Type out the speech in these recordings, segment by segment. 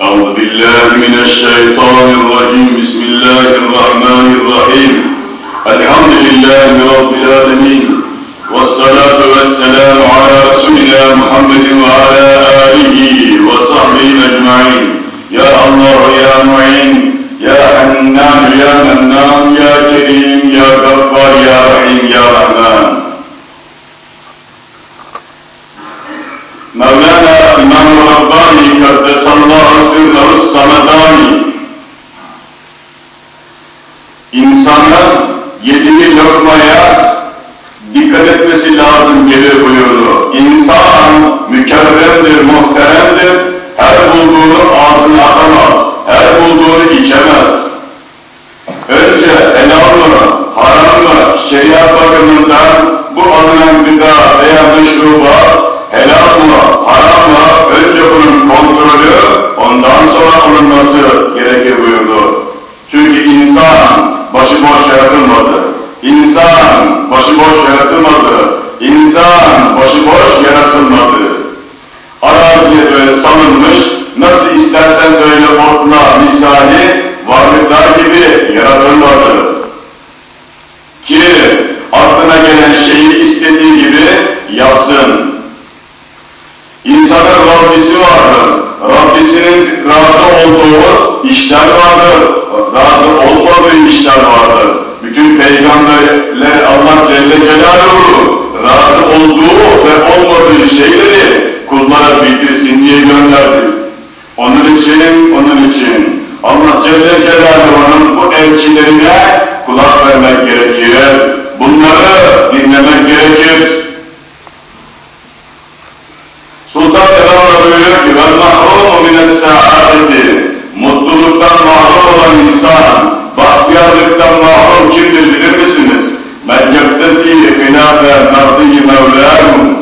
أعوذ بالله من الشيطان الرجيم بسم الله الرحمن الرحيم الحمد لله رب العالمين والصلاة والسلام على رسولنا محمد وعلى آله وصحبه أجمعين يا الله يا معين يا حنان يا منان يا كريم يا غفار يا رحيم يا رحمن Mevlana İmam-ı Rabbani Kaddesallahu sırrahus samadani insana yediği lokmaya dikkat etmesi lazım gelir buyurdu. İnsan mükerremdir, muhteremdir, her bulduğunu ağzına atamaz, her bulduğunu içemez. Önce helal mı, haram mı, şeriat bakımından bu alınan gıda veya meşrubat helal mı, haram mı, önce bunun kontrolü, ondan sonra alınması gerekir buyurdu. Çünkü insan başıboş yaratılmadı. İnsan başıboş yaratılmadı. İnsan başıboş yaratılmadı. Araziye böyle salınmış, nasıl istersen böyle otla misali varlıklar gibi yaratılmadı. Ki aklına gelen şeyi istediği gibi yapsın. İnsanın Rabbisi vardır. Rabbisinin razı olduğu işler vardır. Razı olmadığı işler vardır. Bütün peygamberler Allah Celle Celaluhu razı olduğu ve olmadığı şeyleri kullara bildirsin diye gönderdi. Onun için Allah Celle Celaluhu'nun bu elçilerine kulak vermek gerekir. Bunları dinlemek gerekir. Sultan Devamlı buyuruyor ki وَالْمَحْرُومُ مِنَ السَّعَادَةِ mutluluktan mahrum olan insan, bahtiyarlıktan mahrum kimdir bilir misiniz? مَنْ يَبْتَزِي خِلَافَ مَرْضِيِ مَوْلَاهُمْ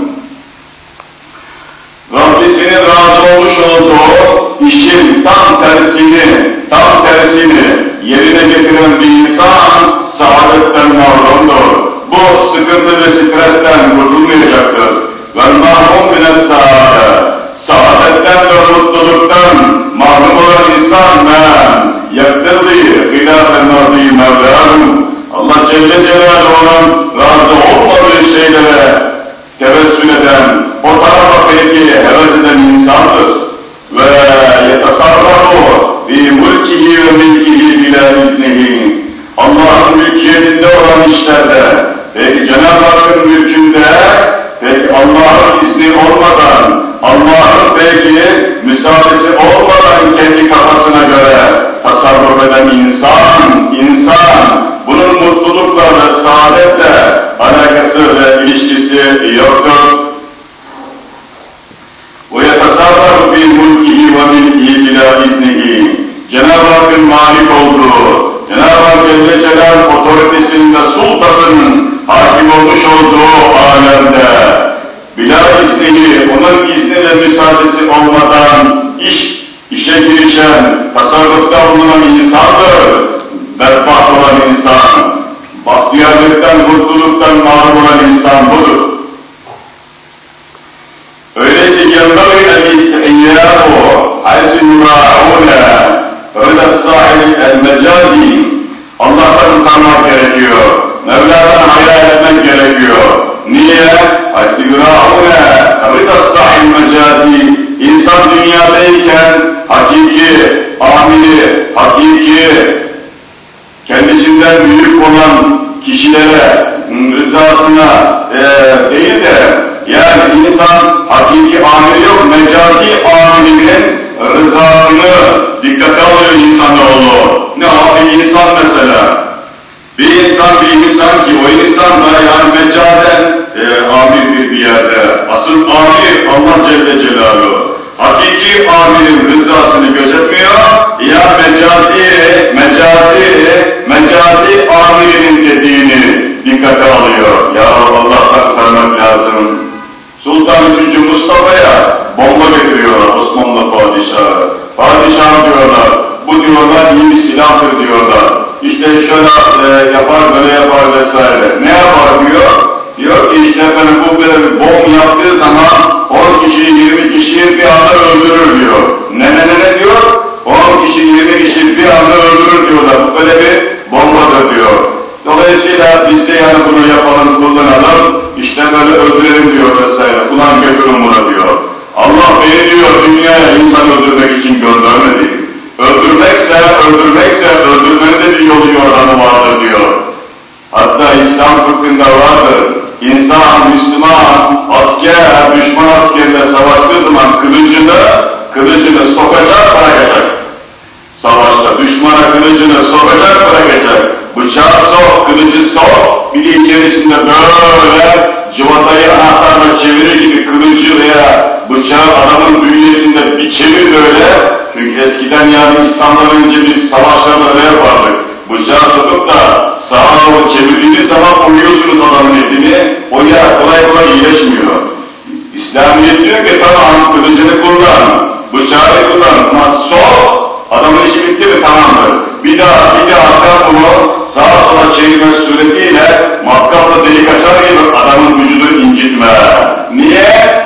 Rabbisinin razı olmuş olduğu işin tam tersini yerine getiren bir insan saadetten mahrumdur. Bu sıkıntı ve stresten kurtulmayacaktır. وَالْمَحْرُومُ مِنَ السَّعَادَةِ saadetten ve mutluluktan mahrum olan insan يَبْتَغِي خِلَافَ مَرْضِيِ مَوْلَاهُ Allah Celle Celaluhu'nun razı olmadığı şeylere tevessül eden, o tarafa peki heves eden insandır. Ve yetasarrafu fi mulkihi ve milkihi bila iznihi. Allah'ın mülkiyetinde olan işlerde, peki Cenab-ı Hakk'ın mülkünde, peki Allah'ın izni olmadan, Allah'ın peki müsaadesi olmadan kendi kafasına göre tasarruf eden insan, bunun mutlulukla ve saadetle alakası ve ilişkisi yoktur. وَيَتَسَرَّفُ فِي مُلْكِهِ وَمِلْكِهِ بِلَا اِذْنِهِ Cenab-ı Hakk'ın malik olduğu, Cenab-ı Hak Celle Celaluhu otoritesinde sultasının hakim olmuş olduğu alemde bila iznihi, onun izni ve müsaadesi olmadan işe girişen, tasarrufta bulunan insandır. Berbat olan insan, bahtiyarlıktan, mutluluktan mahrum olan insan budur. Öyleyse يَنْبَغِي الْاِسْتِحِيَّاءُ حَيْثُ يُرَاعُونَ öyle sahibi el-mecazi Allah'tan utanmak gerekiyor. Mevla'dan hayal etmek gerekiyor. Niye? حَيْثُ يُرَاعُونَ رِضَ sahibi mecazi İnsan dünyadayken hakiki, amili, hakiki, kendisinden büyük olan kişilere rızasına değil de yani insan hakiki amili yok, mecazi amilinin rızasını dikkate alıyor insanoğlu. Ne o? Bir insan mesela. Bir insan ki o insan da yani mecazen amirdir bir yerde. Asıl amir Allah Celle Celaluhu. Hakiki amirin rızasını gözetmiyor, ya mecazi amirinin dediğini dikkate alıyor. Ya Allah'tan utanmak lazım. Sultan 3. Mustafa'ya bomba getiriyorlar Osmanlı padişahı. Padişah diyorlar, bu diyorlar iyi bir silahtır diyorlar. İşte şöyle yapar, böyle yapar vesaire. Ne yapar diyor? Diyor ki işte efendim bu böyle bom yaptığı zaman 10 kişiyi, 20 kişiyi bir anda öldürür diyor. Ne diyor? öldürelim diyor vesaire. Ulan götür umura diyor. Allah beni diyor dünyaya insan öldürmek için göndermedi. Öldürmekse öldürmenin de bir yolu yordamı vardır diyor. Hatta İslam fıkhında vardır. İnsan, Müslüman, asker, düşman askerle savaştığı zaman kılıcını sokacak, bırakacak. Savaşta düşmana kılıcını sokacak, bırakacak. Bıçağı sok, kılıcı sok, bir de içerisinde böyle cıvatayı anahtarla çevirir gibi kılıcı veya bıçağı adamın bünyesinde bir çevir böyle. Çünkü eskiden yani İslam'dan önce biz savaşlarda öyle yapardık. Bıçağı sokup da sağa doğru çevirdiğiniz zaman oyuyorsunuz adamın etini, o ya kolay kolay iyileşmiyor. İslamiyet diyor ki tamam kılıcını kullan, bıçağı kullan ama sok, adamın işi bitti mi tamamdır. Bir daha sen bunu sağa sola çevirmek suretiyle matkapla delik açar gibi adamın vücudunu incitme. Niye?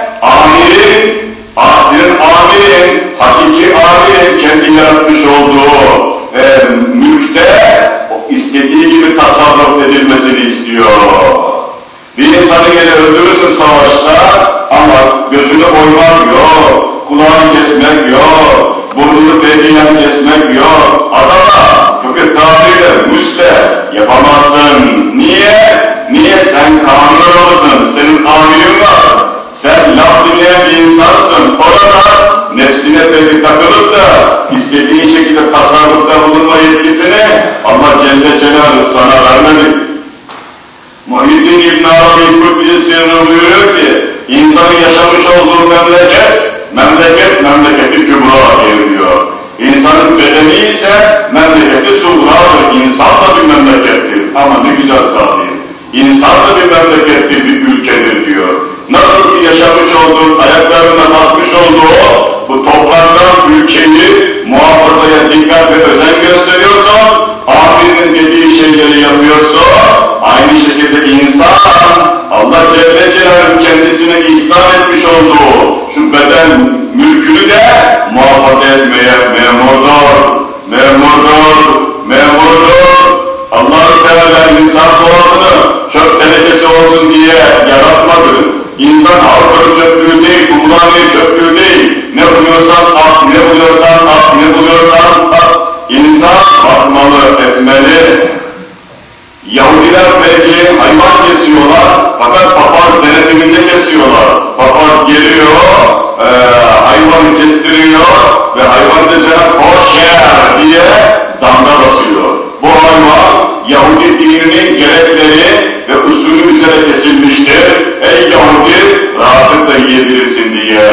Senin amirin, hakiki amirin kendi yaratmış olduğu mülkte istediği gibi tasarruf edilmesini istiyor. Bir insanı gene öldürürsün savaşta ama gözünü oymak yok, kulağını kesmek yok, burnunu peyniyle kesmek yok. Adama fıkıh tabiriyle müsle yapamazsın. Niye? Sen kanunalısın, senin amirin var. Sen laf dinleyen bir insansın. Orada nefsine peki takılıp da istediğin şekilde tasarrufta bulunma yetkisini Allah Celle Celaluhu sana vermedi. Muhyiddin İbn Arabi Kudüs'ün buyuruyor ki insanın yaşamış olduğu memleketi kübra diyor. İnsanın bedeni ise memleketi suğradır. İnsan da bir memlekettir. Ama ne güzel tabir. İnsan da bir memlekettir, bir ülkedir diyor. Nasıl ki yaşamış olduğu, ayaklarına basmış olduğu bu topraktan ülkeyi muhafazaya dikkat ve özen gösteriyorsa, amirinin dediği şeyleri yapıyorsa, aynı şekilde insan, Allah Celle Celaluhu kendisine ihsan etmiş olduğu şu beden mülkünü de muhafaza etmeye memurdur. Allah-u Teala insan doğasını çöp tenekesi olsun diye yaratmadı. İnsan halkları çöplüğü değil, kumraniye çöplüğü değil. Ne buluyorsan at, ne buluyorsan at. İnsan bakmalı, etmeli. Yahudiler belki hayvan kesiyorlar, fakat papaz denetiminde kesiyorlar. Papaz geliyor, hayvanı kestiriyor ve hayvan da Cenab-ı Koşer diye damga basıyor. Bu hayvan Yahudi dininin gerekleri ve usulü üzere kesilmiştir. Ey Yahudi, rahatlıkla yiyebilirsin diye.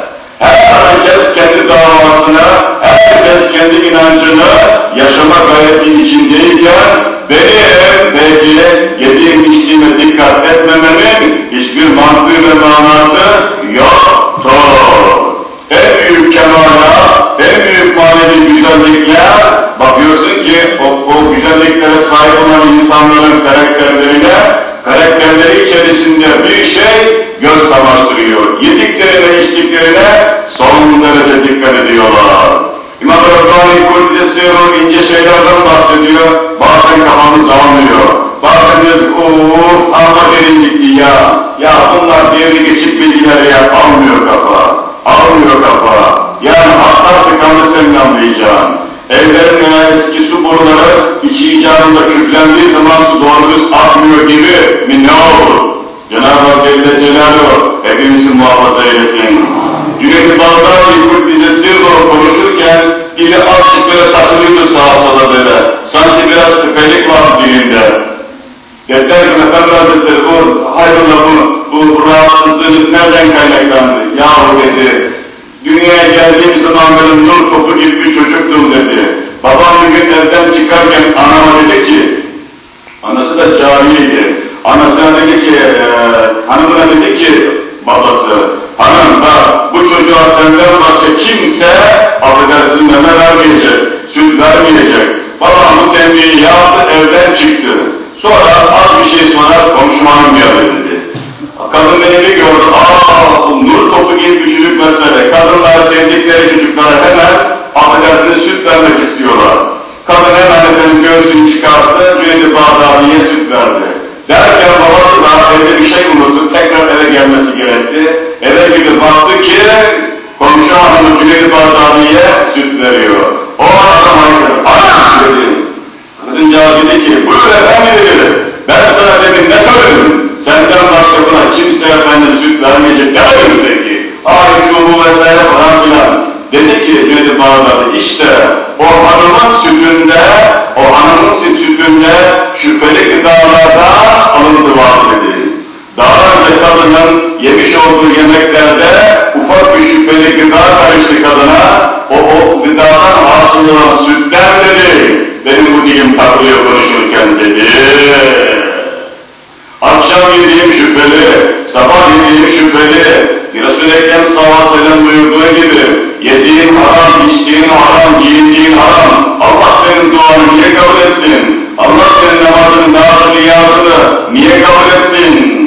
Herkes kendi davasını, herkes kendi inancını yaşama gayreti içindeyken benim belki yediğim içtiğime dikkat etmemenin hiçbir mantığı ve manası yoktur. En büyük kemala, en büyük manevi güzellikler, bakıyorsun ki o güzelliklere sahip olan insanların karakterleri içerisinde bir şey göz kamaştırıyor. Yediklerine, içtiklerine son derece dikkat ediyorlar. İmam Rabbani Kudüs'ün ince şeylerden bahsediyor, bazen kafamız almıyor. Bazen diyoruz, amma derin gitti ya. Ya bunlar devri geçip bilgileri ya, almıyor kafa. Yani hatlar tıkandı senin anlayacağın. Evlerin eski su boruları içi icabında küflendiği zaman su doğru düz akmıyor gibi mi ne olur? Cenab-ı Hak Celle Celaluhu hepimizi muhafaza eylesin. Cüneyt-i Bağdadi Kudüs'e konuşurken dili azıcık böyle takılıyordu sağa sola böyle. Sanki biraz tüfelik vardı dilinde. Dediler ki Efendi Hazretleri hayrola bu rahatsızlığınız nereden kaynaklandı? Yahu dedi, dünyaya geldiğim zaman benim nur topu gibi bir çocuktum dedi. Babam bir gün evden çıkarken anama dedi ki, anası da cariyeydi. Anasına dedi ki, hanımına dedi ki babası, hanım bak bu çocuğa senden başka kimse affedersin meme vermeyecek, süt vermeyecek. Babam bu tembihi yaptı, evden çıktı. Sonra az bir şey sonra komşum hanım geldi dedi. Kadın beni bir gördü, bu nur topu gibi bir çocuk mesele. Kadınlar sevdikleri çocuklara hemen affedersiniz süt vermek istiyorlar. Kadın hemen efendim göğsünü çıkarttı, Cüneyt-i Bağdadi'ye süt verdi. Derken babası da evde bir şey unuttu, tekrar Cüneyd-i Bağdadi'ye süt veriyor. O adam haykırdı. Ana dedi. Kadıncağız dedi ki, buyur efendi dedi. Ben sana demin ne söyledim? Senden başka buna kimse efendim süt vermeyecek demedim peki. Ay şu bu vesaire falan filan. Dedi ki Cüneyd-i Bağdadi, işte o hanımın sütünde, o hanımın sütünde şüpheli gıdalardan alıntı var dedi. Daha önce kadının yemiş olduğu yemeklerde ufak bir şüpheli gıda karıştı kadına, o gıdadan hasıl olan sütten dedi, benim bu dilim takılıyor konuşurken dedi. Akşam yediğim şüpheli, sabah yediğim şüpheli, Resul-i Ekrem sallallahu aleyhi ve sellem buyurduğu gibi, yediğin haram, içtiğin haram, giyindiğin haram, Allah senin duanı niye kabul etsin? Allah senin namazını, niyazını niye kabul etsin?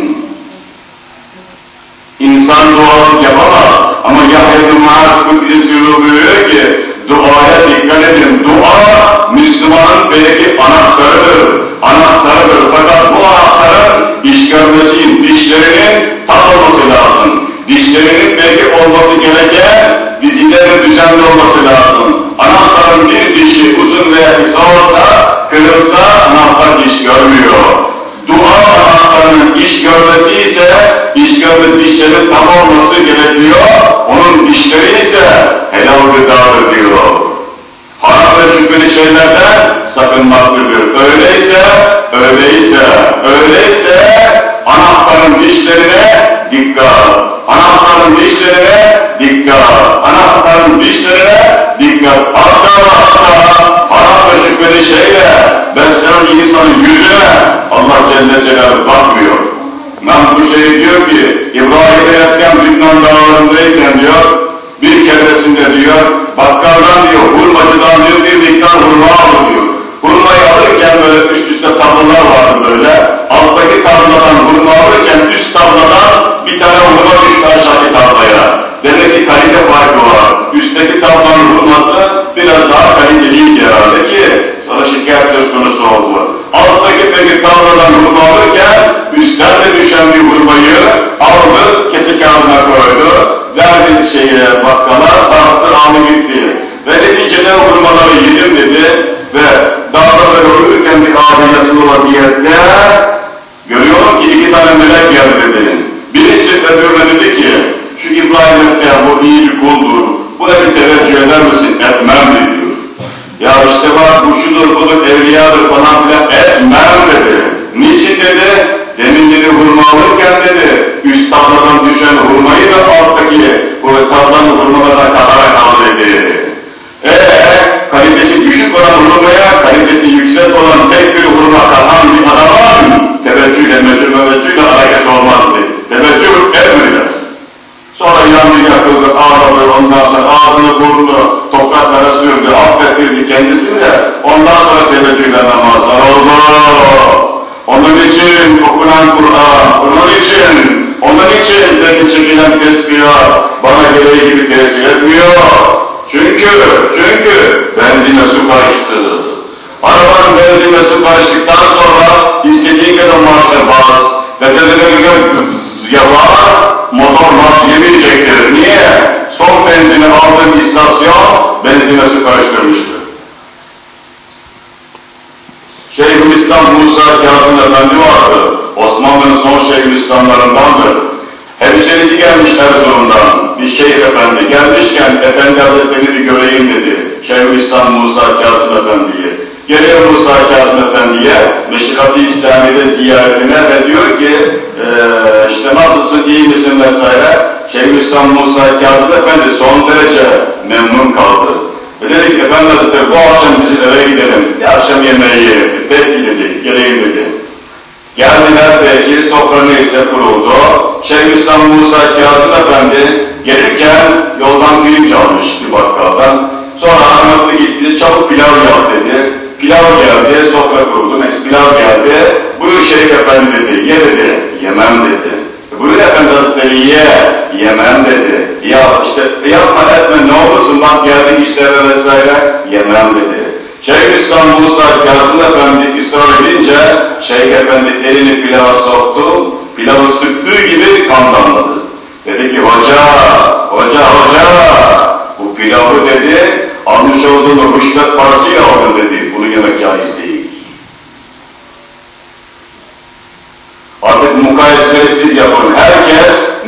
İnsan duasız yapamaz ama Yahya bin Muaz Kudüs'ü buyuruyor ki, duaya dikkat edin, dua Müslümanın belki anahtarıdır. Fakat bu anahtarın iş görmesi için dişlerinin tam olması lazım. Dişlerinin belki olması gereken dizilerin düzenli olması lazım. Anahtarın bir dişi uzun veya kısa olsa, kırılsa anahtar iş görmüyor. Dua anahtarının iş görmesi ise, iş görme dişlerinin tam olması gerekiyor. Onun dişleri ise helal gıdadır diyor. Haram ve şüpheli şeylerden sakınmaktır. Öyleyse anahtarın dişlerine dikkat. Anahtarın dişlerine dikkat. Hatta haram ve şüpheli şeyle beslenen insanın yüzüne Allah Celle Celaluhu bakmıyor. Namkuşeri diyor ki, İbrahim Aleyhisselam Lübnan dağlarındayken diyor, bir keresinde diyor, bakkaldan diyor, hurmacıdan diyor, bir miktar hurma alır diyor. Hurmayı alırken böyle üst üste tablolar vardı böyle, alttaki tabladan hurma alırken üst tabladan bir tane hurma düştü aşağıdaki tablaya. Demek ki kalite farkı var. Üstteki tablanın hurması biraz daha kaliteliydi herhalde ki, sonra şikayet söz konusu oldu. Alttaki peki tabladan hurma alırken, üstten de düşen bir hurmayı aldı, kesik ağzına koydu. Verdi bakkala, tarttı, aldı gitti. Ve neticede hurmaları yedim dedi ve dağda böyle uyurken bir ağacın yasılı vaziyette görüyorum ki 2 tane melek geldi dedi. Birisi öbürüne dedi ki, şu İbrahim Aleyhisselam bu iyi bir kuldur, buna bir teveccüh eder misin? Etmem diyor. Ya işte bak bu şudur budur evliyadır falan filan, etmem dedi. Niçin dedi? Demin dedi hurma alırken dedi, üst tabladan düşen hurmayı da alttaki bu tablanın hurmalarına katarak al dedi. Kalitesi düşük olan hurmaya, kalitesi yüksek olan tek bir hurma katan bir adamın teveccühle, meveccühle alakası olmaz dedi. Teveccüh etmediler. Sonra yandı yakıldı, ağladı, ondan sonra ağzını burnunu topraklara sürdü, affettirdi kendisini de, ondan sonra teveccühle namazlar oldu. Onun için okunan Kur'an, onun için peki çekilen tesbihat bana gereği gibi tesir etmiyor. Çünkü benzine su karıştı. Arabanın benzine su karıştıktan sonra istediğin kadar marşa bas ve yapar, motor marş yemeyecektir. Niye? Son benzini aldığın istasyon benzine su karıştırmıştır. Şeyhülislam Musa Kazım Efendi vardı. Osmanlı'nın son Şeyhülislamlarındandır. Hemşerisi gelmiş Erzurum'dan, bir şeyh efendi. Gelmişken Efendi Hazretleri bir göreyim dedi. Şeyhülislam Musa Kazım Efendi'ye. Geliyor Musa Kazım Efendi'ye, Meşikat-ı İslami'de ziyaretine ve diyor ki, işte nasılsın, iyi misin vesaire. Şeyhülislam Musa Kazım Efendi son derece memnun kaldı. Ve dedi ki, Efendi Hazretleri bu akşam bizim eve gidelim, bir akşam yemeği yiyelim. Peki dedi, geleyim dedi. Geldiler peki, sofra neyse kuruldu. Şeyhülislam Musa Kazım Efendi gelirken yoldan pirinç almış bir bakkaldan. Sonra anlattı gitti, çabuk pilav yap dedi. Pilav geldi, sofra kuruldu, pilav geldi. Buyur Şeyh Efendi dedi, ye dedi, yemem dedi. Buyur Efendi Hazretleri ye, yemem dedi. Ya işte yapma etme ne olursun bak geldik işlere vesaire, yemem dedi. Şeyhülislam Musa Kazım Efendi ısrar edince Şeyh Efendi elini pilava soktu, pilavı sıktığı gibi kan damladı. Dedi ki hoca,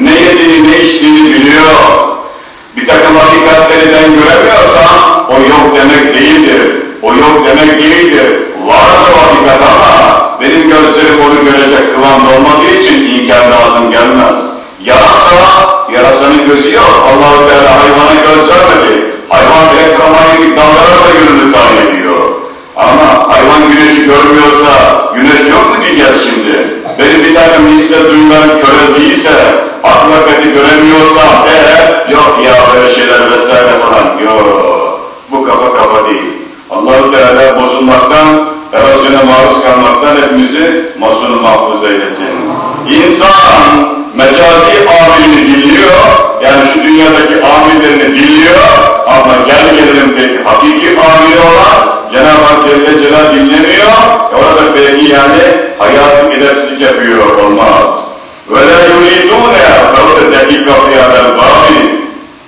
ne yediğini, ne içtiğini biliyor. Bir takım hakikatleri ben göremiyorsam, o yok demek değildir. O yok demek değildir. Vardır o hakikat ama benim gözlerim onu görecek kıvamda olmadığı için inkar lazım gelmez. Yarasanın gözü yok. Allah-u Teala hayvana göz vermedi. Hayvan elektromanyetik dalgalarla yönünü tayin ediyor. Ama hayvan güneşi görmüyorsa, güneş yok mu diyeceğiz şimdi? Benim bir tane misle duyulan köre değilse, hakikati göremiyorsa, yok ya böyle şeyler vesaire falan, yok. Bu kafa değil. Allah-u Teala bozulmaktan, erozyona maruz kalmaktan hepimizi masum mahfuz eylesin. İnsan mecazi amelini dinliyor, yani şu dünyadaki amellerini dinliyor, ama gel gelelim peki hakiki ameli olan Cenab-ı Hak Celle Celal dinlemiyor, orada belki yani hayatı edepsizlik yapıyor, olmaz. وَلَا يُرِيدُونَ فَوْسَ دَقِيقَ فِيَادَ الْبَابِ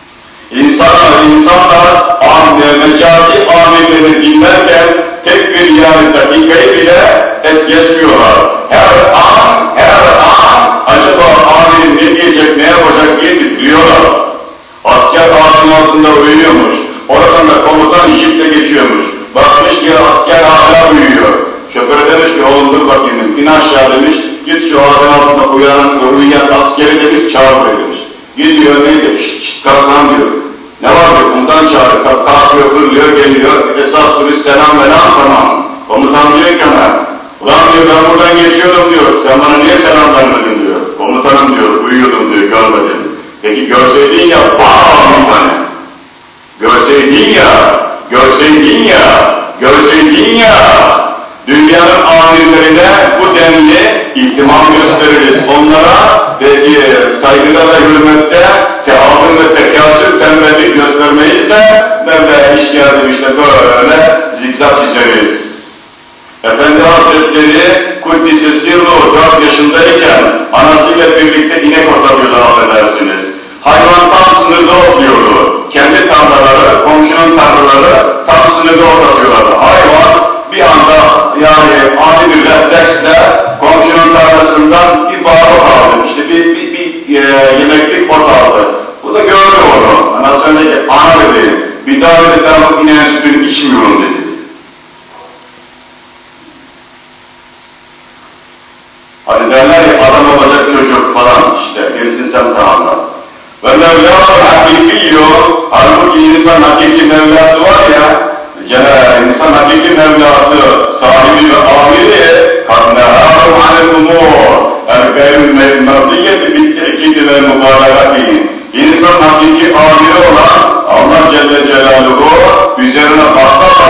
İnsanlar mecazi amellerini dinlerken tek bir yani dakikayı bile es geçmiyorlar. Her an acaba amelin ne diyecek, ne yapacak diye titriyorlar. Asker ağacın altında uyuyormuş. Oradan da komutan şifte geçiyormuş. Bakmış ki asker hala uyuyor. Şoför demiş ki oğlum dur bakayım, in aşağı demiş. Git şu ağacın altında uyuyan askeri demiş, çağır demiş. Gidiyor ne diyor, kalk lan diyor. Ne var diyor, komutan çağırıyor, kalkıyor, fırlıyor, geliyor. Esas turist selam tamam. Komutan diyor ki ona, ulan diyor ben buradan geçiyorum diyor, sen bana niye selam vermedin diyor. Komutanım diyor, uyuyordum diyor, görmedim. Peki görseydin ya, bir tane. Görseydin ya, dünyanın amirlerine bu denli ihtimam gösteririz. Onlara peki saygıda ve hürmette teavvün ve tekâsür tembellik göstermeyiz de Mevla'ya iş geldim işte böyle zikzak çizeriz. Efendi Hazretleri Kuddise Sirru 4 yaşındayken anasıyla birlikte inek otlatıyordu affedersiniz. Hayvan tam sınırda otluyordu. Kendi tarlaları, komşunun tarlaları tam sınırda otlatıyorlardı. Hayvan bir anda yani ani bir refleksle komşunun tarlasından bir bağlı aldı. İşte bir yemeklik ot aldı. Bu da gördü onu. Anasına dedi ki, ana dedi, bir daha dedi ben bu ineğin sütünü içmiyorum dedi. Hani derler ya adam olacak çocuk falan işte, gerisini sen tamamla. Ve Mevla'nın hakiki yiyor, halbuki insan hakiki Mevla'sı var ya, insan hakiki Mevla'sı, sahibi ve amiri, قَدْ نَهَارُمْ عَنِ الْاُمُورِ اَلْقَيْرُ الْمَرْضِيَّةِ بِالْتَأْكِيدِ وَالْمُبَالَغَةِ İnsan hakiki amiri olan Allah Celle Celaluhu üzerine basa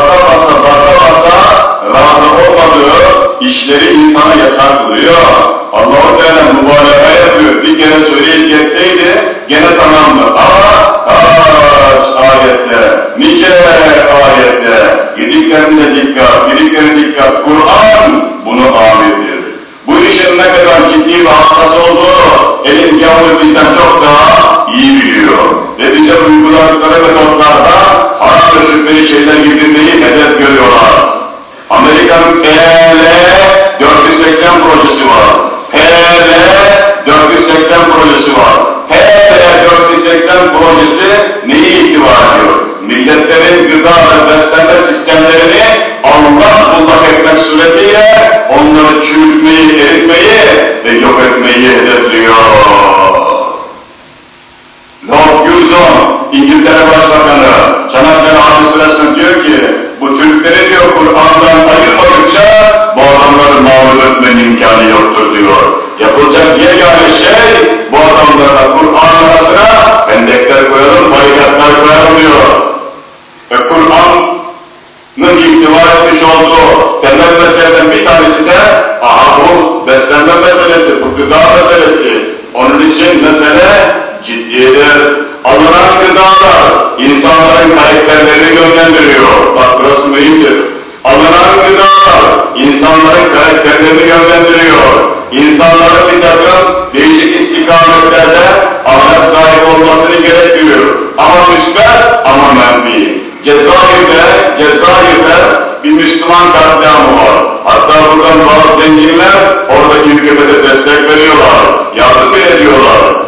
razı olmadığı işleri insana yasak kılıyor. Allah-u Teala mübalağa yapıyor. Bir kere söyleyip geçseydi gene tamamdı. Ama kaç ayette, nice ayette, yediklerine dikkat, Kur'an bunu amirdir. Bu işin ne kadar ciddi ve hassas olduğunu elin gavuru bizden çok daha iyi biliyor. Ve bize uyguladıkları metotlarda haram ve şüpheli şeyler getirmeyi hedef görüyorlar. Amerika'nın PL 480 projesi var. PL 480 projesi var. PL 480 projesi neyi ihtiva ediyor? Milletlerin gıda ve beslenme sistemlerini allak etmek suretiyle onları çürütmeyi, eritmeyi ve yok etmeyi hedefliyor. Lord Curzon, İngiltere Başbakanı, Çanakkale Harbi sırasında diyor ki, bu Türkleri diyor Kur'an'dan ayırmadıkça bu adamları mağlup etmenin imkanı yoktur diyor. Yapılacak yegane şey bu adamlara Kur'an arasına hendekler koyalım, barikatlar koyalım diyor. Ve Kur'an'ın ihtiva etmiş olduğu temel meseleden bir tanesi de bu beslenme meselesi, bu gıda meselesi. Onun için mesele ciddidir. Alınan gıdalar insanların karakterlerini yönlendiriyor. Bak burası mühimdir. Alınan gıdalar insanların karakterlerini yönlendiriyor. İnsanların bir takım değişik istikametlerde ahlak sahibi olmasını gerektiriyor. Ama müsbet ama menfi. Cezayir'de bir Müslüman katliamı var. Hatta buradan bazı zenginler oradaki hükümete destek veriyorlar. Yardım bile ediyorlar.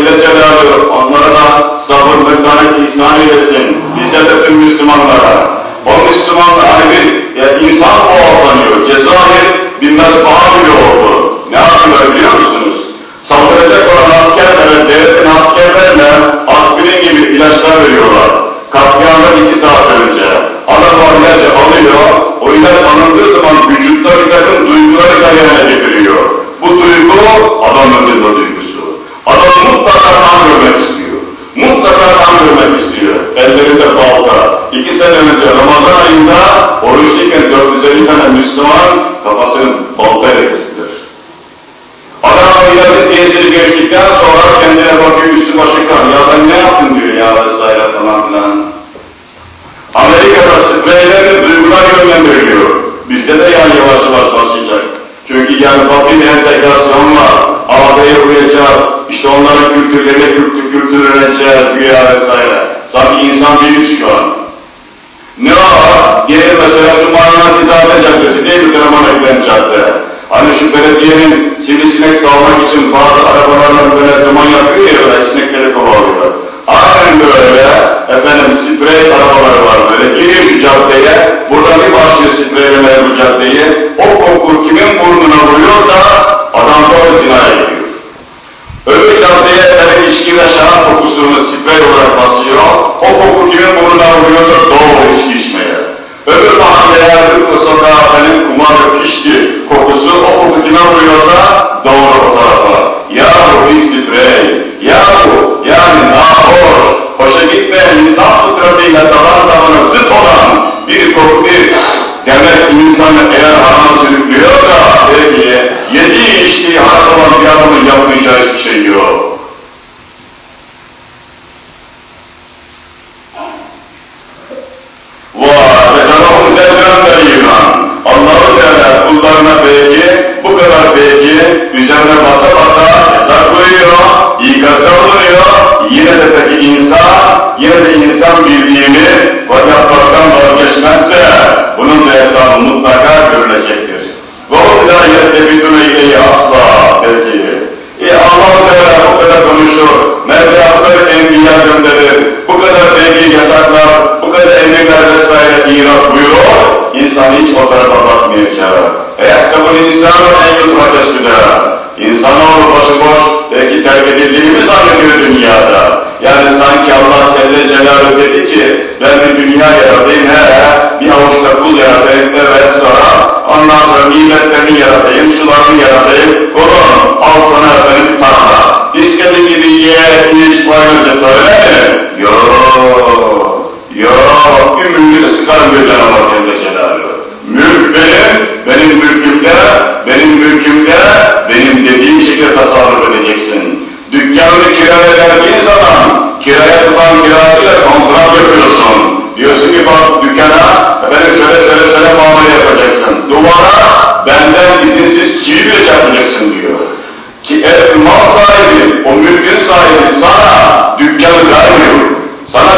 Celle Celaluhu onlara da sabır ve gayret ihsan eylesin. Bize de tüm Müslümanlara. O Müslümanlar hani bir insan boğazlanıyor. Cezayir bir mezbaha gibi oldu. Ne yapıyorlar biliyor musunuz? Saldıracak olan askerlere, devletin askerlerine aspirin gibi ilaçlar veriyorlar. Katliamdan 2 saat önce. Adam o ilacı alıyor, o ilaç alındığı zaman vücutta bir takım duyguları kariyerine getiriyor. Bu duygu adam öldürme duygusu. Adam mutlaka kan görmek istiyor. Mutlaka kan görmek istiyor. Ellerinde balta. 2 sene önce Ramazan ayında oruçluyken 450 tane Müslüman kafasını baltayla kestiler. Adam ilacın tesiri geçtikten sonra kendine bakıyor, üstü başı kan. Ya ben ne yaptım diyor ya vesaire falan filan. Amerika'da spreylerini duygular yönlendiriyor. Bizde de yani yavaş yavaş başlayacak. Çünkü yani Batı ile entegrasyon var. AB'ye uyacağız. İşte onların kültürlerine kültürleneceğiz güya vesaire. Sanki insan değiliz şu an. Ne var? Diyelim mesela şu Marmarisizade Caddesi değil mi? Kırımanek'ten cadde. Hani şu belediyenin sivrisinek salmak için bazı arabalarla böyle duman yapıyor ya, böyle sinekleri kovalıyor. Aynen böyle, efendim sprey arabaları var böyle, giriyor şu caddeye, buradan bir başlıyor spreylemeye bu caddeyi, o koku kimin burnuna vuruyorsa adam doğru zinaya giriyor. Öbür caddeye tabii içki ve şarap kokusunu sprey olarak basıyor, o koku kimin burnuna vuruyorsa doğru içki içmeye. Öbür mahalleye, öbür sokağa benim kumar ve pişti kokusu, o koku kime vuruyorsa doğru o tarafa. Yahu bir sprey, yahu yani nahoş, hoşa gitmeyen insan fıtratıyla taban zıt olan bir koku bir demek insanı eğer harama sürüklüyorsa peki yediği içtiği haram olan bir adamın yapmayacağı hiçbir şey yok. وَاَجَرَهُمْ زَجْرًا بَلِيغًا Allah-u Teala kullarına belki, bu kadar belki, üzerine basa basa yasak koyuyor, ikazda bulunuyor, yine de peki insan bildiğini ve yapmaktan vazgeçmezse, bunun da hesabı mutlaka görülecektir. وَاُمْ لَا يَتَّبِدُونَ اِلَيْهِ asla belki. Allah-u Teala bu kadar konuşur, Mevla bu kadar enbiya gönderir, bu kadar belki yasaklar, bu kadar emirler vesaire irat buyurur, insan hiç o tarafa bakmayacak. Eyaksabun insanı en yutrake süde. İnsanoğlu başıboş belki terk edildiğini mi zannediyor dünyada? Yani sanki Allah Celle Celaluhu dedi ki, ben bir dünya yaratayım, bir avuçta kul yaratayım, evet sonra ondan sonra nimetlerini yaratayım, sularını yaratayım, kulun, al sana efendim tarla. İstediği gibi ye, iç, boyunca öyle mi? Yok, bir mülkü sıkarım diyor Cenab-ı Celle Celaluhu. Mülk benim mülkümde, benim dediğim şekilde tasarruf edeceksin. Dükkanını kiraya verdiğin zaman, kiraya tutan kiracıyla kontrat yapıyorsun. Diyorsun ki bak dükkana, efendim şöyle muamele yapacaksın. Duvara benden izinsiz çivi bile çarpacaksın diyor. Ki mal sahibi, o mülkün sahibi sana dükkanı vermiyor. Sana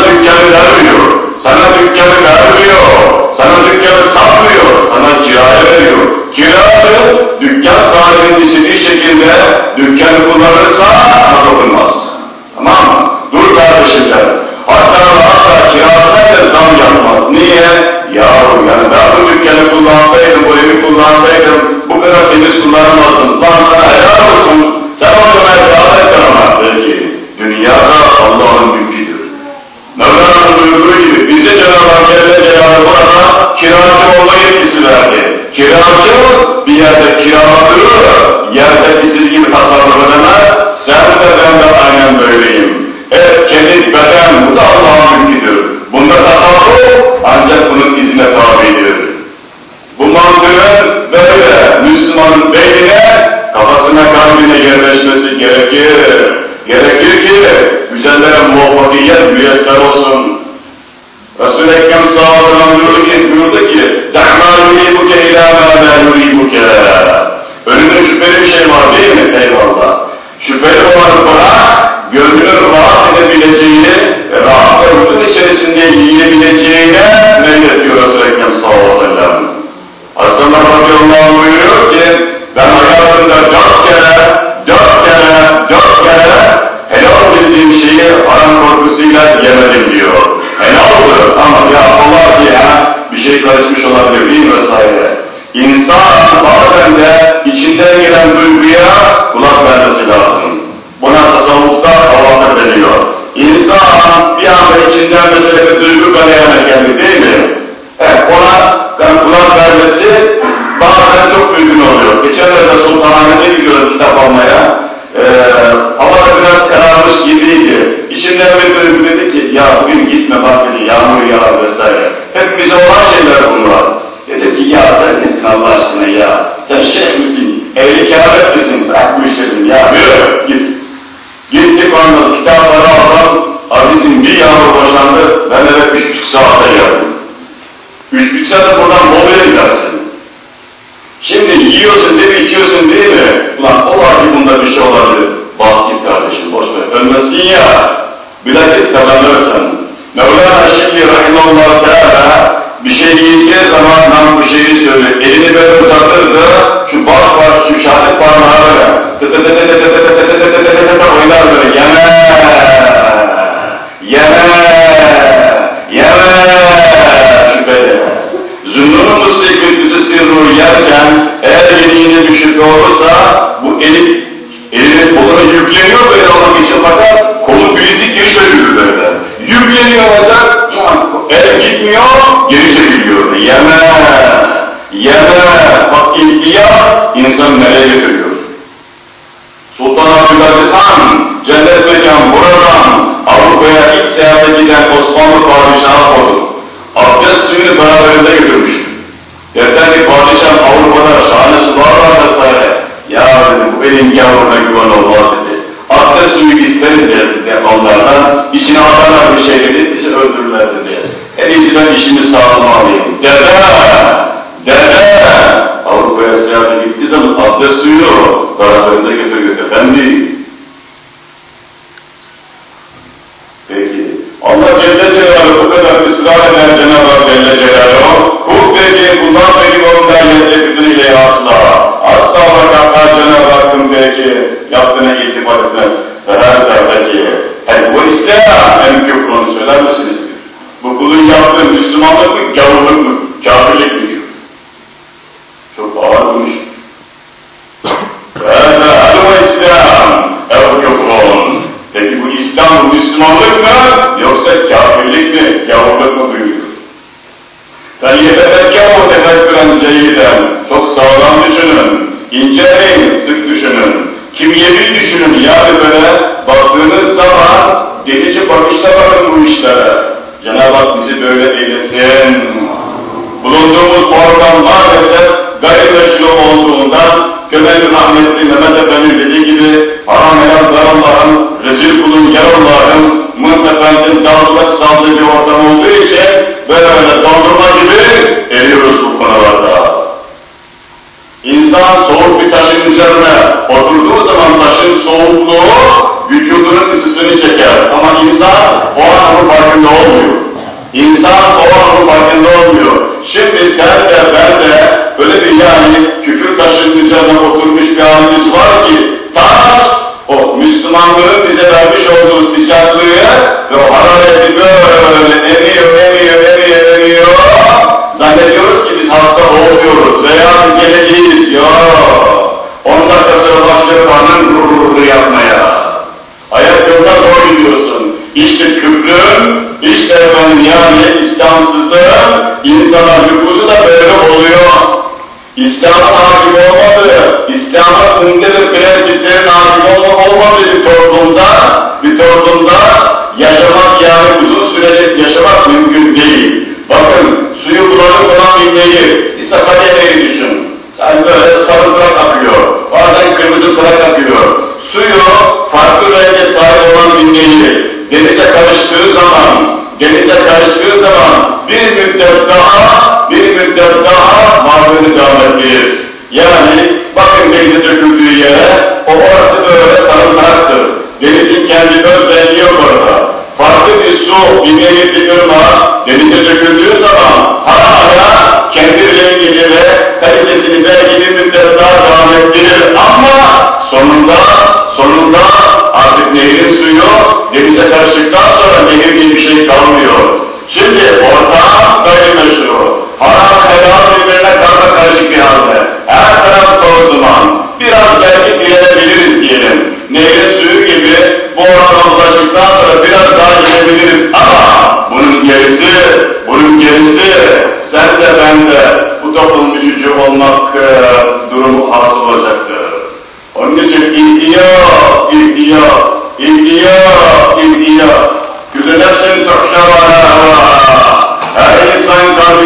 dükkanı satmıyor, sana kiraya veriyor. Kiracı, dükkan sahibinin istediği şekilde dükkanı kullanırsa ona dokunmaz. Tamam mı? Dur kardeşimler. Hatta kirasına bile zam yapmaz. Niye? Yahu yani ben bu dükkanı kullansaydım, bu evi kullansaydım, bu kadar temiz kullanamazdım. Lan sana helal olsun. Sen onu merkâda et ama belki. Dünyada Allah'ın mülküdür. Mevla'nın buyurduğu gibi bize Cenab-ı Hak Celle Celaluhu burada kiracı olma yetkisi verdi. Kiracı bir yerde kiralatır, yerde istediği gibi tasarruf edemez, sen de ben de aynen böyleyim. Et, kemik, beden, bu da Allah'ın mülküdür. Bunda tasarruf ancak bunun izne tabidir. Bu mantığın böyle Müslümanın beynine, kafasına, kalbine yerleşmesi gerekir. Gerekir ki güzellere muvaffakiyet müyesser olsun. Resul-i Ekrem sallallahu aleyhi ve sellem buyurdu ki دَعْمَا يُرِيبُكَ اِلَى مَا لَا يُرِيبُكَ Önünde şüpheli bir şey var değil mi? Eyvallah. Şüpheli olan bana gönlünün rahat edebileceğini ve rahat ve huzur içerisinde yiyebileceğine meyletiyor Resul-i Ekrem sallallahu aleyhi ve sellem. Hazreti Ömer radıyallahu anh buyuruyor ki ben hayatımda dört kere helal bize olan şeyler bunlar. Dedim ki ya sen nesin Allah aşkına ya? Sen şeyh misin? Ehli kâmet misin? Bırak bu işlerim ya. Yürü git. Gittik ondan kitapları aldım. Azizim bir yağmur boşandı. Ben eve 3,5 saatte geldim. 3,5 saatte buradan Bolu'ya gidersin. Şimdi yiyorsun değil mi, içiyorsun değil mi? Ulan o var ki bunda bir şey olabilir. Bas git kardeşim, boş ver. Ölmezsin ya. Bilakis kazanırsın. Mevlana şimdi rahimahullah teala bir şey yiyeceği zaman ben bu şeyi söylüyor. Elini böyle uzatırdı, şu şu şahit parmağı böyle oynar böyle. Yeme! Şüpheli. Zünnunun mustikliktisi sirru yerken eğer yediğine bir şüphe olursa bu elinin koluna yükleniyor böyle olmak için fakat kolu bilezik geri çekiliyor böyle. Yükleniyor olacak, el gitmiyor, geri çekiliyor. Yeme! Bak ihtiyar insan nereye götürüyor? Sultan Abdülaziz Han, cennet mekan buradan Avrupa'ya ilk seyahate giden Osmanlı padişahı olur. Abdest suyunu beraberinde götürmüştü. Derler ki padişahım Avrupa'da şahane sular var vesaire. Ya dedi bu benim yavruna güven olmaz dedi. Abdest suyu isterim dedi onlardan. İçine atarlar bir şey dedi, bizi öldürürler dedi. En iyisi ben işimi sağlama alayım. Dede! Avrupa'ya seyahate gittiği zaman abdest suyunu beraberinde götürüyor efendi. Peki. Allah Celle Celaluhu bu kadar ısrar eden Cenab-ı Hak Celle Celaluhu kul peki, bundan peki ondan yedde bütünüyle asla vakatlar Cenab-ı Hakk'ın peki yaptığına itibar etmez. Ve her zerdeki bu İslam en küfrunu söyler misiniz? Bu kulun yaptığı Müslümanlık mı, gavurluk mu, kafirlik mi diyor? Çok ağır olmuş. Ve İslam en küfrun. Peki bu İslam, bu Müslümanlık mı, yoksa kafirlik mi, gavurluk mu buyuruyor? فَلْيَتَفَكَّرُوا تَفَكُّرًا ceyyiden. Çok sağlam düşünün, inceleyin, sık düşünün. Kimyevi düşünün, yani böyle baktığınız zaman delici bakışla bakın bu işlere. Cenab-ı Hak bizi böyle eylesin. Bulunduğumuz bu ortam maalesef gayrimeşru olduğundan Kömel rahmetli Mehmet Efendi dediği gibi haram helal dar Allah'ın, rezil kulun yer Allah'ın, Mıht Efendi'nin dağılmak saldığı bir ortam olduğu için böyle dondurma gibi eriyoruz bu konularda. İnsan soğuk bir taşın üzerine oturduğu zaman taşın soğukluğu vücudunun ısısını çeker ama insan o an onun farkında olmuyor. İnsan o an onun farkında olmuyor. Şimdi sen de ben de böyle bir yani küfür taşının üzerine oturmuş bir halimiz var ki taş o Müslümanlığın bize vermiş olduğu sıcaklığı ve o harareti böyle emiyor. Zannediyoruz ki biz hasta oluyoruz veya biz geleceğiz. Yok. 10 dakika sonra başlıyor karnın yapmaya. Ayak yolda zor gidiyorsun. İşte küfrün, işte efendim yani İslamsızlığın insana nüfusu da böyle oluyor. İslam'ın hakim olmadığı, İslam'ın umde ve prensiplerin hakim olmadığı bir toplumda yaşamak yani uzun süreli yaşamak mümkün değil. Bakın suyu bulanık olan bir nehir, bir Sakarya Nehri düşün. Yani böyle sarı pırak akıyor, bazen kırmızı pırak akıyor. Suyu farklı renge sahip olan bir nehir, denize karıştığı zaman bir müddet daha varlığını devam ettirir. Yani bakın denize döküldüğü yere, orası böyle sarımsaktır. Denizin kendi öz rengi yok orada. Farklı bir su, bir nehir, bir ırmak denize döküldüğü zaman hala kendi rengini ve kalitesini belki bir müddet daha devam ettirir ama sonunda artık nehrin suyu denize karıştıktan sonra nehir diye bir şey kalmıyor. Şimdi ortam gayrimeşru, haram helal birbirine karışık bir halde. Her taraf toz duman, biraz belki dilenebiliriz diyelim. Nehrin suyu gibi bu ortama ulaştıktan sonra biraz daha gidebiliriz ama bunun gerisi sen de ben de bu toplumun gücü olmak durumu hasıl olacaktır. Onun için ihtiyat. Güzel nefsin tuhşavana. Her insan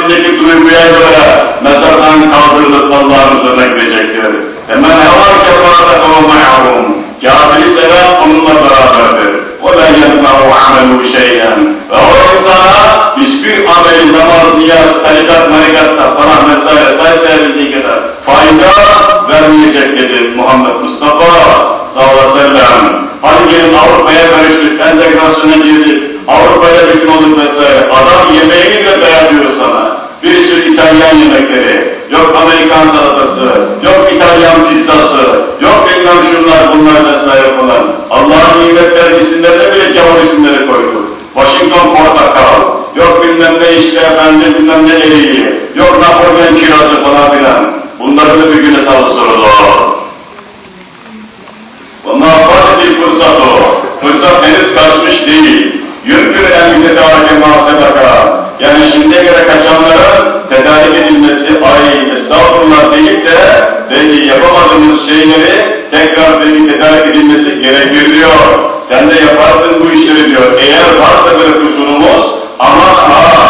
يعملوا شيئا. Ve o insana hiçbir ameli, namaz, niyaz, tarikat, marikatta falan vesaire sayabildiği kadar fayda vermeyecek dedi Muhammed Mustafa sallallahu aleyhi ve sellem. Hadi gelin Avrupa'ya karıştık, entegrasyona girdik, Avrupa'ya bütün olduk vesaire. Adam yemeğini bile dayanıyor sana. Bir sürü İtalyan yemekleri, yok Amerikan salatası, yok İtalyan pizzası, yok bilmem şunlar bunlar vesaire falan. Allah'ın nimetlerinin isimlerine bile gavur isimleri koydu. Washington portakal, yok bilmem ne işte efendim bilmem ne eriği, yok Napolyon kirazı falan filan. Bunların da bir gün hesabı sorulur. Ondan fazla bir fırsat o. Fırsat henüz kaçmış değil. Yürkür elbette dâhâke mâsedaka. Yani şimdiye göre kaçanların tedarik edilmesi, ay estağfurullah deyip de belki yapamadığımız şeyleri tekrar belki tedarik edilmesi gerekir diyor. Sen de yaparsın bu işleri diyor. Eğer varsa böyle kusurumuz, aman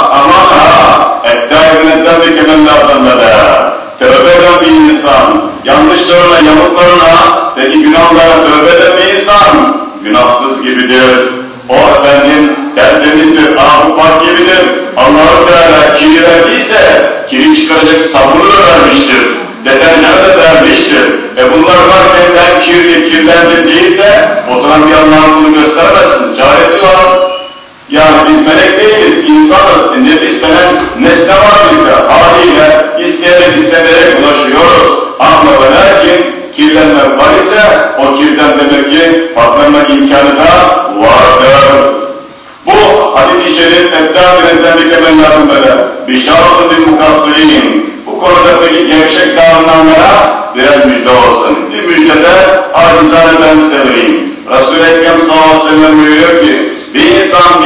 ha, ettâ-i bir kemenlerden böyle. Tövbe eden bir insan, yanlışlarına, yamuklarına, peki günahlara tövbe eden bir insan, günahsız gibidir. O efendim tertemizdir, ahufak gibidir. Allah-u Teala kiri verdiyse, kiri çıkaracak sabırı da vermiştir. Deterjanı da vermiştir. Bunlar varken ben kirlendim deyip de, o zaman bir Allah'ın bunu gösteremezsin. Çaresi var. Yani biz melek değiliz, insanız. Nefis denen nesne var bizde. Haliyle isteyerek bulaşıyoruz. Ama ve lakin kirlenmek var ise o kirden demek ki patlanma imkanı da vardır. Bu hadis-i şerif ettâ-i bir kemenlâhın böyle bişâratı bil mukassirîn. Bu konuda peki gevşek davrananlara birer müjde olsun. Bir müjdede acizane ben size vereyim. Resul-i Ekrem sallallahu aleyhi ve sellem buyuruyor ki bir insan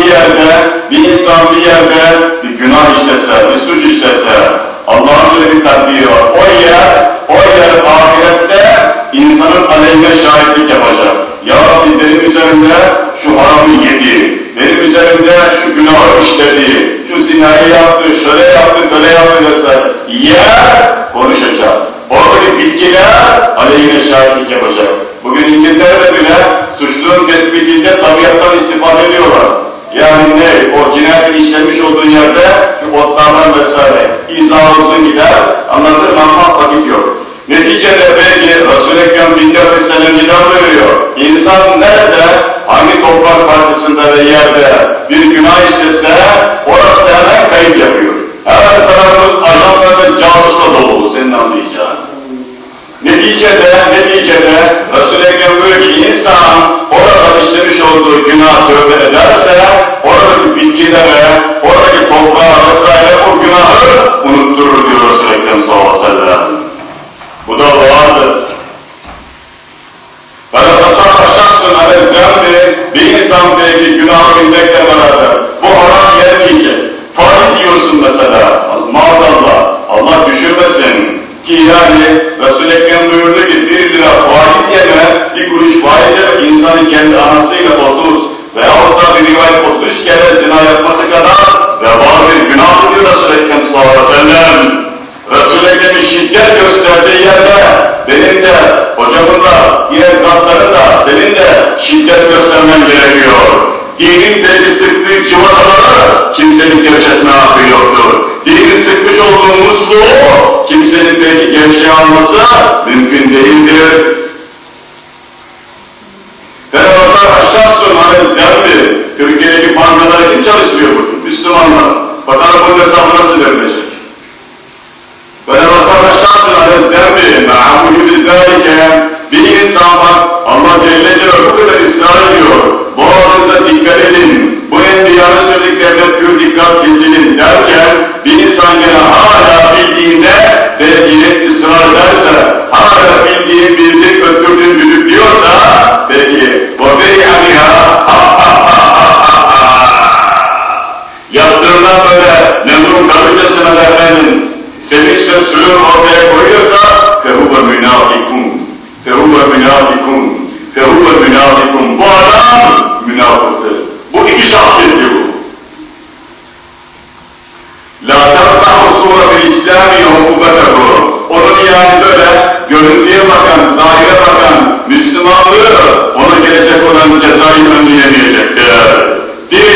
bir yerde bir günah işlese, bir suç işlese, Allah'ın böyle bir takdiri var. O yer ahirette insanın aleyhine şahitlik yapacak. Ya Rabbi benim üzerimde şu haramı yedi, benim üzerimde şu günahı işledi, şu zinayı yaptı, şöyle yaptı, böyle yaptı vesaire. Yer konuşacak. Oradaki bitkiler aleyhine şahitlik yapacak. Bugün İngiltere'de bile suçlunun tespitinde tabiattan istifade ediyorlar. Yani ne? O cinayeti işlemiş olduğu yerde şu otlardan vesaire izah uzun gider, anlatır anlatmak vakit yok. Neticede belki Resul-i Ekrem binlerce seneler veriyor. İnsan nerede, hangi toprak parçasında ve yerde bir günah işlese orası hemen kayıp yapıyor. Her tarafımız ajanlar ve casusla dolu senin anlayacağın. Neticede Resul-i Ekrem buyuruyor ki insan orada işlemiş olduğu günah tövbe ederse oradaki bitkilere, oradaki toprağa vesaire o günahı unutturur diyor Resul-i Ekrem sallallahu aleyhi ve sellem. Bu da vardır. Tasarlaşacaksın aleyhisselam bir insan belki günahı bilmekle beraber bu haram yemeyecek. Faiz yiyorsun mesela. Maazallah. Allah düşürmesin. Ki yani Resul-i Ekrem buyurdu ki 1 lira faiz yeme, 1 kuruş faiz yeme insanın kendi anasıyla 30 veyahut da bir rivayet 30 kere zina yapması kadar vebal bir günah diyor Resul-i Ekrem sallallahu aleyhi ve sellem. Resul-i Ekrem'in şiddet gösterdiği yerde benim de, hocamın da, diğer zatların da, senin de şiddet göstermen gerekiyor. Dinin tezi sıktığı cıvataları kimsenin gevşetme hakkı yoktur. Dinin sıkmış olduğu musluğu kimsenin peki gevşeye alması mümkün değildir. Fenerbahçe aşağısın aleyhisselam Türkiye'deki bankaları kim çalıştırıyor bugün? Müslümanlar. Bakalım bunun hesabı nasıl verilecek? Fenerbahçe aşağısın aleyhisselam ma'amuhu bizalike bir insan bak Allah Celle Celaluhu bu kadar ısrar ediyor. Boğazınıza dikkat edin. Bu enbiyanın söylediklerine pür dikkat kesilin derken bir insan gene hala bildiğinde belki ısrar ederse, hala bildiğin bildik öttürdüğün düdük diyorsa peki وَفَيْعَمِهَا yaptığından böyle memnun kalıcasına da efendim sevinç ve sürür ortaya koyuyorsa فَهُوَ münafıkun bu adam münafıktır. Bu iki şahsiyettir bu. لَا تَرْتَعُ صُورَ بِالْاِسْلَامِ يَوْمُبَتَهُ onun yani böyle görüntüye bakan, zahire bakan Müslümanlığı ona gelecek olan cezayı önleyemeyecektir. Bir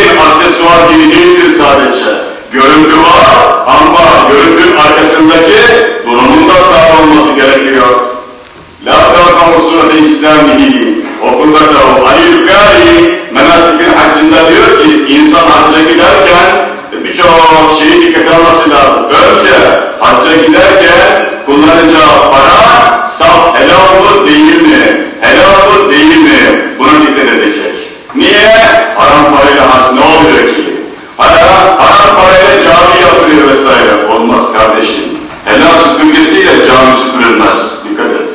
karşısındaki durumun da sağlanması gerekiyor. La tevkamu sureti İslamihi okulda da o Ali-Gari menasikil haccında diyor ki insan hacca giderken birçok şeyi dikkate alması lazım. Önce hacca giderken kullanacağı para saf helal mı değil mi? Helal mı değil mi? Buna dikkat edecek. Niye? Haram parayla hac ne oluyor ki? Haram parayla cami yapılıyor vesaire. Olmaz kardeşim. Helal süpürgesiyle cami süpürülmez. Dikkat et.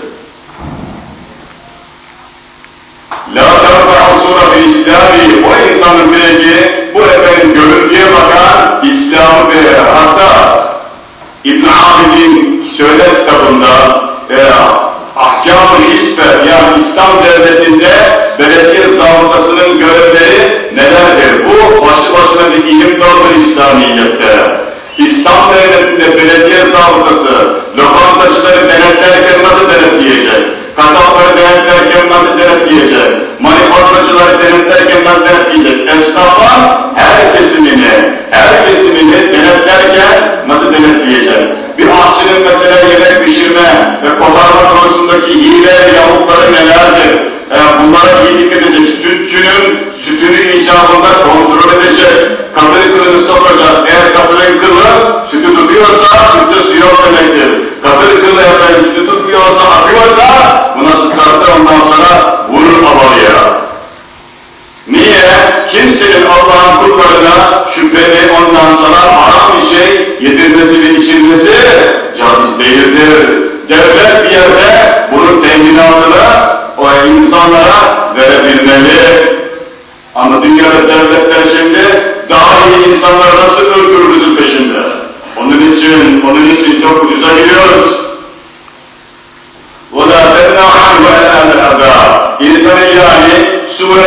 La terfa'u sureti İslami, o insanın bilgi, bu efendim görüntüye bakan İslam'ı ve hatta İbn-i Abidin Söyler kitabında Ahkâm-ı İsper, yani İslam devletinde belediye zabıtasının görevleri nelerdir? Bu başlı başına bir ilim daldır İslamiyet'te. İslam devletinde belediye zabıtası, lokantacıları denetlerken nasıl denetleyecek? Kasapları denetlerken nasıl denetleyecek? Manifaturacıları denetlerken nasıl denetleyecek? Esnafın her kesimini denetlerken nasıl denetleyecek? Bir aşçının mesela yemek pişirme ve koparma konusundaki hile yamukları nelerdir? Bunlara iyi dikkat edecek. Sütçünün sütünü icabında kontrol edecek. Katırın kılını sokacak. Eğer katırın kılı sütü tutuyorsa sütü su yok demektir. Katır kılı efendim sütü tutmuyorsa, akıyorsa buna tutardı, ondan sonra vurur babalıya. Niye? Kimsenin Allah'ın kullarına şüpheli, ondan sonra haram bir şey yedirmesi ve içirmesi caiz değildir. Devlet bir yerde bunun teminatını o insanlara verebilmeli. Ama dünyada devletler şimdi daha iyi insanları nasıl öldürürüzün peşinde. Onun için çok ucuza gidiyoruz. وَلَا تَنَّا عَنْ وَاَنَا الْاَبَى İnsanın yani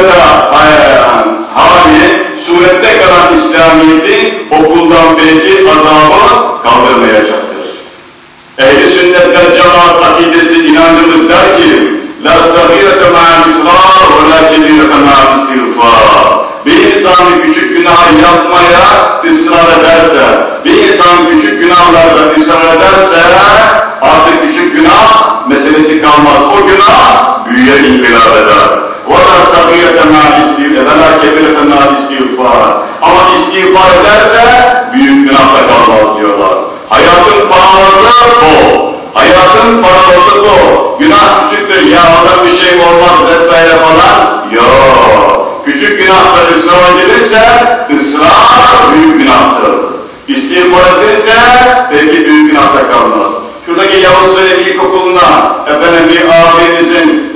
surette kalan İslamiyet'i okuldan belki azabı kaldırmayacaktır. Ehl-i sünnetten cemaat akidesi inancımız der ki لَا سَغِيرَةَ مَعَ الْاِسْرَارِ وَلَا كَبِيرَةَ مَعَ الْاِسْتِغْفَارِ Bir insan küçük günah yapmaya ısrar ederse, bir insan küçük günahlardan ısrar ederse artık küçük günah meselesi kalmaz. O günah büyüye inkılap eder. وَلَا سَغِيرَةَ مَعَ الْاِسْتِغْفَارِ وَلَا كَبِيرَةَ مَعَ الْاِسْتِغْفَارِ Ama istiğfar ederse büyük günahta kalmaz diyorlar. Hayatın pahalısı o. Hayatın pahalısı o. Günah küçüktür ya, ona bir şey olmaz vesaire falan. Yok. Küçük günahta ısrar edilirse ısrar büyük günahtır. İstiğfar edilirse belki büyük günahta kalmaz. Şuradaki Yavuz Bey İlkokulu'na efendim bir abimizin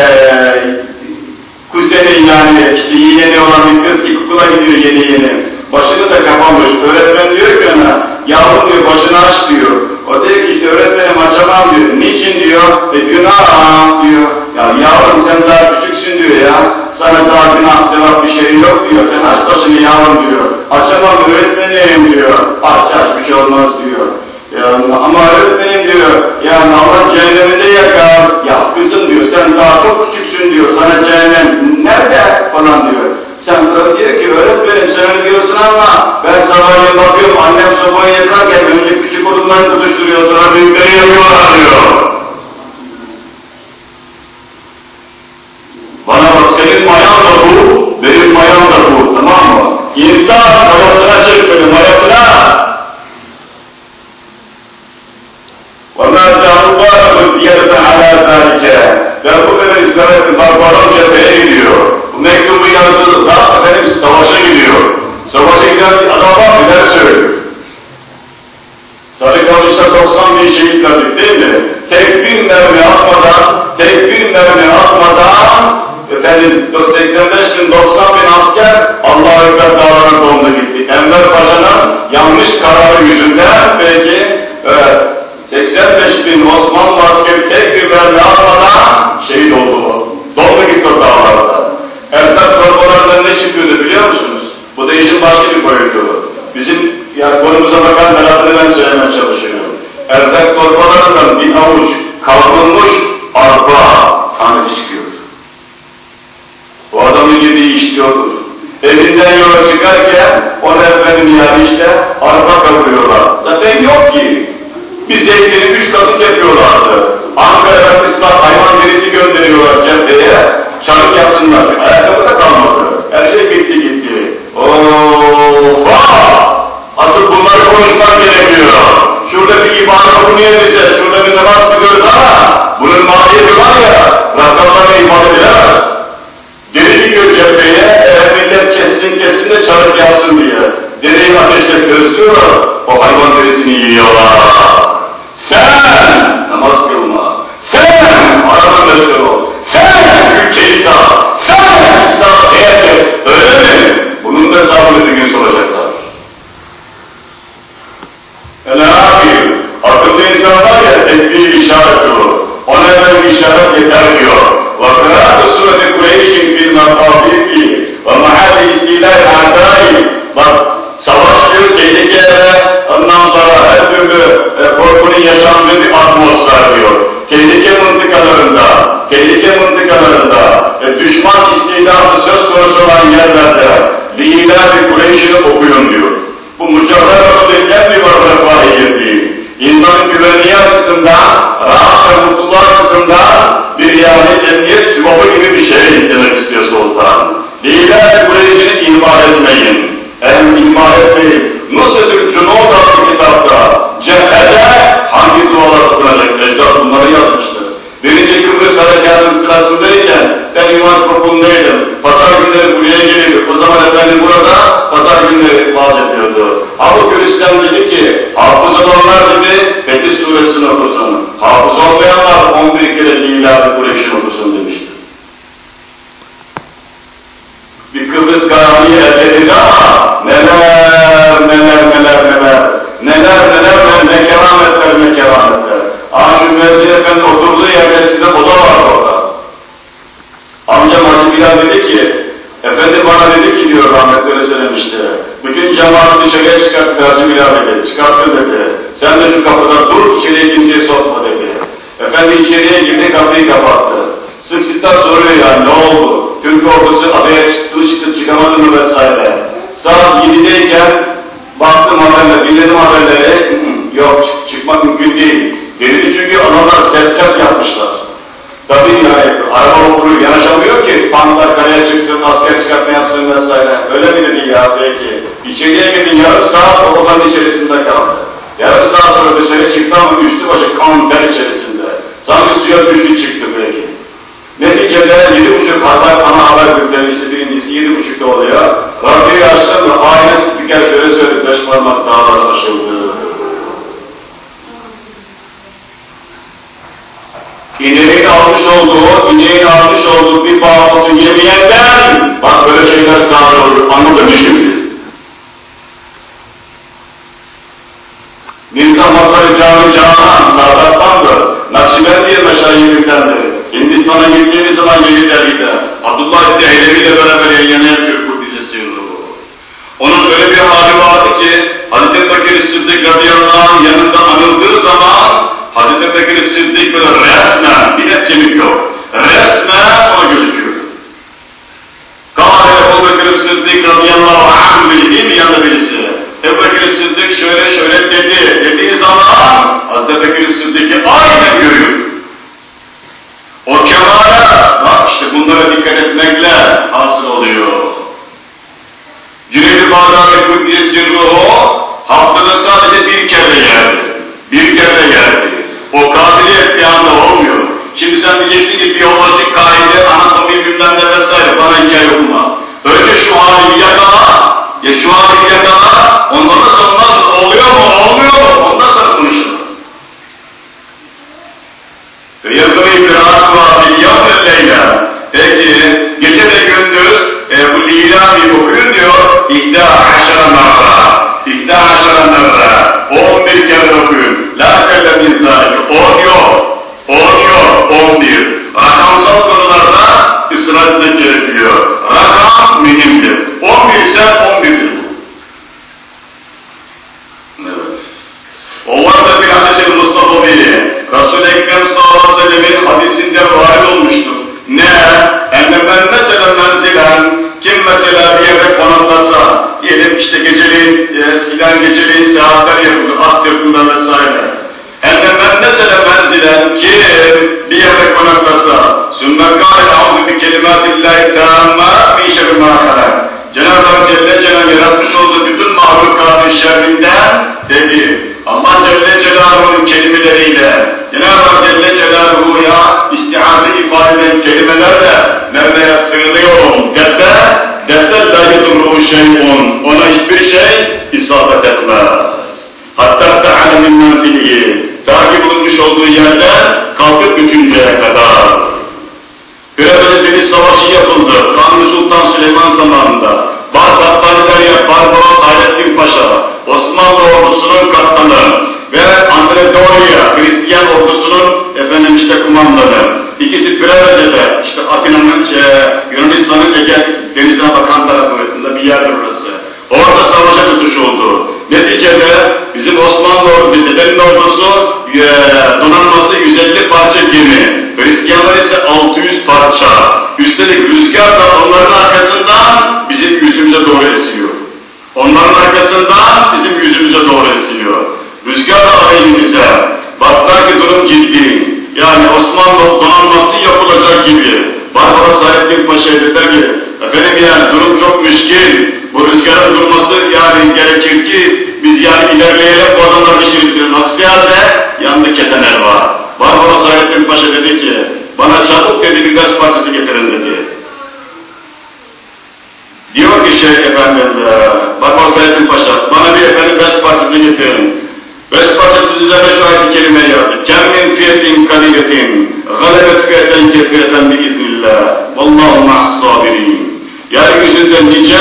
kuzeni yani işte yeğeni olan bir kız ilkokula gidiyor yeni. Başını da kapamış. Öğretmen diyor ki ona, yavrum diyor başını aç diyor. O diyor ki işte öğretmenim açamam diyor. Niçin diyor? Günah diyor. Ya yavrum sen daha küçüksün diyor ya. Sana daha günah sevap bir şey yok diyor. Sen aç başını yavrum diyor. Açamam öğretmenim diyor. Aç bir şey olmaz diyor. Ya, ama öğretmenim diyor, yani Allah cehenneminde yakar. Ya kızım diyor, sen daha çok küçüksün diyor, sana cehennem nerede falan diyor. Sen diyor ki öğretmenim sen öyle diyorsun ama ben sabahleyin bakıyorum annem sobayı yakarken önce küçük odunları tutuşturuyor, sonra büyükleri yapıyorlar diyor. Bana bak senin mayan da bu, benim mayan da bu, tamam mı? İnsan mayasına çekmeli, mayasına. وَمَا جَعَلُوا زِيَادَةً عَلَى ذَٰلِكَ Ve bu kadar İsrail'in barbaron cepheye gidiyor. Bu mektubu yazdığı zat efendim savaşa gidiyor. Savaşa giden bir adama neler söylüyor? Sarıkamış'ta 90 bin şehit verdik değil mi? Tek bir mermi atmadan efendim 85 bin 90 bin asker Allah-u Ekber dağlarına doğumda gitti. Enver Paşa'nın yanlış kararı yüzünden belki 85 bin Osmanlı askeri tek bir mermi atmadan şehit oldu. Dondu gitti o dağlarda. Erzak torbalarından ne çıkıyordu biliyor musunuz? Bu da işin başka bir boyutu. Bizim yani konumuza bakan tarafını ben söylemeye çalışıyorum. Erzak torbalarından bir avuç kavrulmuş arpa tanesi çıkıyor. O adamın yediği iş yoktur. Evinden yola çıkarken ona efendim yani işte arpa kavuruyorlar. Zaten yok ki. Bir zeytini 3 katı yapıyorlardı. Ankara'dan ıslak hayvan derisi gönderiyorlar cepheye, çarık yapsınlar. Ayakkabı da kalmadı. Her şey bitti gitti. Oha! Asıl bunları konuşmak gerekiyor. Şurada bir ibare okumayabiliriz, şurada bir namaz kılıyoruz ama bunun maliyeti var ya, rakamlarla ifade edilemez. Geri gidiyor cepheye, millet kessin de çarık yapsın diye. Dereyi ateşle közlüyorlar, o hayvan derisini yiyorlar. Sen namaz kılma, sen araba meşgul ol, sen ülkeyi sağ, sen İslam'a değer ver, öyle mi? Bunun da hesabını bir gün soracaklar. Ne yapayım? Akıllı insanlar ya tekbir işaret diyor. Ona da bir işaret yeter diyor. وَقَرَاتُ سُورَةِ قُرَيْشٍ فِي الْمَقَابِرِ وَمَحَلِ اِسْتِلَاءِ الْعَدَائِ. Bak, savaş diyor, tehlikeye, ondan sonra her türlü korkunun yaşandığı bir atmosfer diyor. Tehlike mıntıkalarında düşman istilası söz konusu olan yerlerde Li'ilâ-i Kureyş'ini okuyun diyor. Bu mücadele edilen bir var refahiyeti. İnsanın güvenliği açısından, rahat ve mutluluk açısından bir emniyet sübabı gibi bir şey demek istiyor sultan. Li'ilâ-i Kureyş'ini ihmal etmeyin. İhmal etmeyin. Nusretül Cunûd adlı kitapta cephede hangi dualar okunacak? Ecdat bunları yazmıştır. Birinci Kıbrıs Harekatı'nın sırasındayken ben İmam Toplum'daydım. Pazar günleri buraya gelirdi. O zaman efendim burada pazar günleri vaaz ediyordu. Abu Gülistan dedi ki, hafız olanlar dedi, Fetih Suresini okusun. Hafız olmayanlar 11 kere Li'ilâ-i Kureyş'ini okusun demişti. Bir Kıbrıs kararıyı elde edildi ama neler ne kerametler. Aşık Müezzin Efendi oturduğu yerde size oda vardı orada. Amcam Hacı Bilal dedi ki, Efendi bana dedi ki diyor rahmetli öyle söylemişti. Bütün cemaati dışarıya çıkarttı Hacı Bilal dedi, çıkarttı dedi. Sen de şu kapıda dur, içeriye kimseye sokma dedi. Efendi içeriye girdi, kapıyı kapattı. Sık sıktan soruyor yani ne oldu? Türk ordusu adaya çıktı çıkamadı mı vesaire. Saat 7'deyken baktım haberle, dinledim haberleri, yok çıkmak mümkün değil. Dedi çünkü adamlar sert yapmışlar. Tabii yani araba okulu yanaşamıyor ki, tanklar karaya çıksın, asker çıkartma yapsın vesaire. Öyle mi dedi ya peki? İçeriye gidin yarım saat o odanın içerisinde kaldı. Yarım saat sonra dışarı çıktı ama üstü başı kan ter içerisinde. Sanki suya düştü çıktı peki. Neticede 7.30 ana haber bülteni işte birincisi 7.30'da oluyor. Radyoyu açtım da aynı spiker şöyle söyledi, 5 parmak dağlar aşıldı. İneğin almış olduğu bir bağımlılığı yemeyenden, bak böyle şeyler sağlar olur, anladın mı şimdi? Mirza Masarı Canan, Sadat'tandır, Nakşibendiye meşayihliktendir. Hindistan'a gittiğimiz zaman yeni dergide, Abdullah İbni Eylevi ile beraber yayınlayan yapıyor Kudüs'e bu. Onun öyle bir hali vardı ki, Hazreti Bekir Sıddık radıyallahu anh yanında anıldığı zaman, Hazreti Bekir Sıddık böyle resmen, bir et kemik yok, resmen ona gözüküyor. Kâle Ebu Bekir Sıddık radıyallahu anh bildiği mi yanında birisi? Ebu Bekir Sıddık şöyle dediği zaman, Hazreti Bekir Sıddık'ı aynen görüyor. O kemale, bak işte bunlara dikkat etmekle hasıl oluyor. Cüneyd-i Bağdadi Kudüs'ün ruhu, haftada sadece bir kere yerdi. O kabiliyet bir anda olmuyor. Şimdi sen diyeceksin ki biyolojik kaide, anatomi bilmem ne vesaire, bana hikaye okuma. Önce şu hali yakala, ondan sonra oluyor mu, ondan sonra konuşalım. Yıldırı kıraat var, milyonlar leyla. Peki, gece de gündüz, bu Li'ilâ-i okuyun diyor, İhdâ aşara merre, 11 kere okuyun. La kellezîn zâlike, 10 yok, 11. Rakamsal konularda ısrar etmek gerekiyor. Rakam mühimdir. 11 ise 11'dir. Evet. O var da bir hadis-i Mustafa Bey'i, Resul-i Ekrem sallallahu aleyhi ve sellem'in hadisinde varid olmuştur. Ne? Ben mesela menzilen, kim mesela bir yere konaklasa, diyelim işte eskiden geceliğin seyahatler yapılır, at sırtında vesaire. arsa. Sümme kâle avzu bi kelimâtillâhi tâmmâ fî şerri mâ halak. Cenab-ı Hak Celle Celaluhu yaratmış olduğu bütün mahlukatın şerrinden dedi. Allah Celle Celaluhu'nun kelimeleriyle, Cenab-ı Hak Celle Celaluhu'ya istiaze ifade eden kelimelerle Mevla'ya sığınıyorum dese la yedurruhu şey'un, ona hiçbir şey isabet etmez. Hatta te'ale min menzilihi, takip bulunmuş olduğu yerden kalkıp bütünceye kadar. Böyle Deniz Savaşı yapıldı, Kanuni Sultan Süleyman zamanında. Barbaros Hayrettin Paşa, Osmanlı ordusunun kaptanı ve Andredoria, Hristiyan ordusunun kumandanı. İkisi Preveze'de, işte Atina'nın, Yunanistan'ın Ege denizine bakan tarafında bir yerdir orası. Orada savaşa tutuşuldu. Neticede bizim Osmanlı ordusu, dedenin ordusu donanması 150 parça gemi. Hristiyanlar ise 600 parça. Üstelik rüzgar da onların arkasından bizim yüzümüze doğru esiyor. Onların arkasından bizim yüzümüze doğru esiyor. Rüzgar da aleyhimize. Baktılar ki durum ciddi. Yani Osmanlı donanması yapılacak gibi. Barbaros Hayrettin Paşa'ya dediler ki, efendim yani durum çok müşkil. Bu rüzgarın durması yani gerekir ki biz yani ilerleyelim, bu adamlar geçirirtirin. Aksi halde yanında ketener var. Barbaros Hayrettin Paşa dedi ki, bana çabuk dedi bir gaz parçası getirin dedi. Diyor ki Barbaros Hayrettin Paşa, bana bir efendim gaz parçası getirin. Gaz parçası üzerine şu ayet-i kerimeyi yazdı. Kemmin fiyetin kalibetin, galebet fiyeten kefiyeten biiznillah, vallahu ma'as-sabirin. Yeryüzünde nice,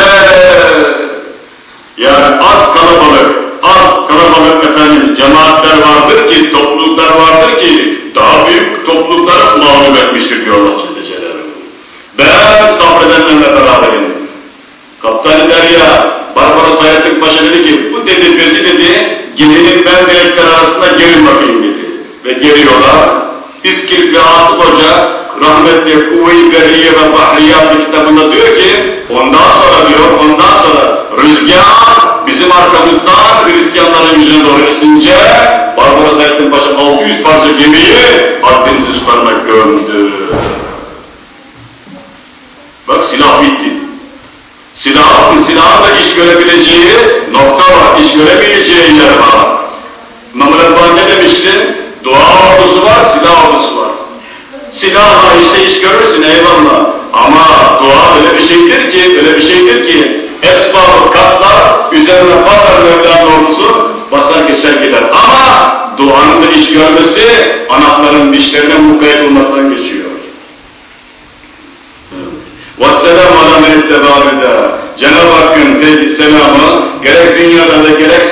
yani az kalabalık efendim cemaatler vardır ki, topluluklar vardır ki, daha büyük toplulukları mağlup etmiştir diyorlar Celle Celaluhu. Ben sabredenlerle beraberim. Kaptan Derya, Barbaros Hayrettin Paşa dedi ki, bu dedi bezi dedi, geminin ben direkler arasında gerin bakayım dedi. Ve geliyorlar. İskilip ve Asım Hoca, rahmetli Kuvve-i Berriye ve Bahriyat kitabında diyor ki, ondan sonra rüzgar bizim arkamızdan Hristiyanların yüzüne doğru esince, Barbaros Hayrettin Paşa 600 parça gemiyi Akdeniz'in sularına gömdü. Bak silah bitti. Silahın da iş görebileceği nokta var, iş göremeyeceği yer var. İmam Rabbani ne demişti? Dua ordusu var, silah ordusu var. Silahla işte iş görürsün eyvallah. Ama dua öyle bir şeydir ki esbab-ı katlar üzerine basar Mevla'nın ordusu, basar geçer gider. Ama duanın da iş görmesi anahtarın dişlerine mukayyet olmaktan geçiyor. وَالسَّلَامُ عَلَى مَنِ اتَّبَعَ الْهُدَى. Cenab-ı Hakk'ın selamı gerek dünyada da gerek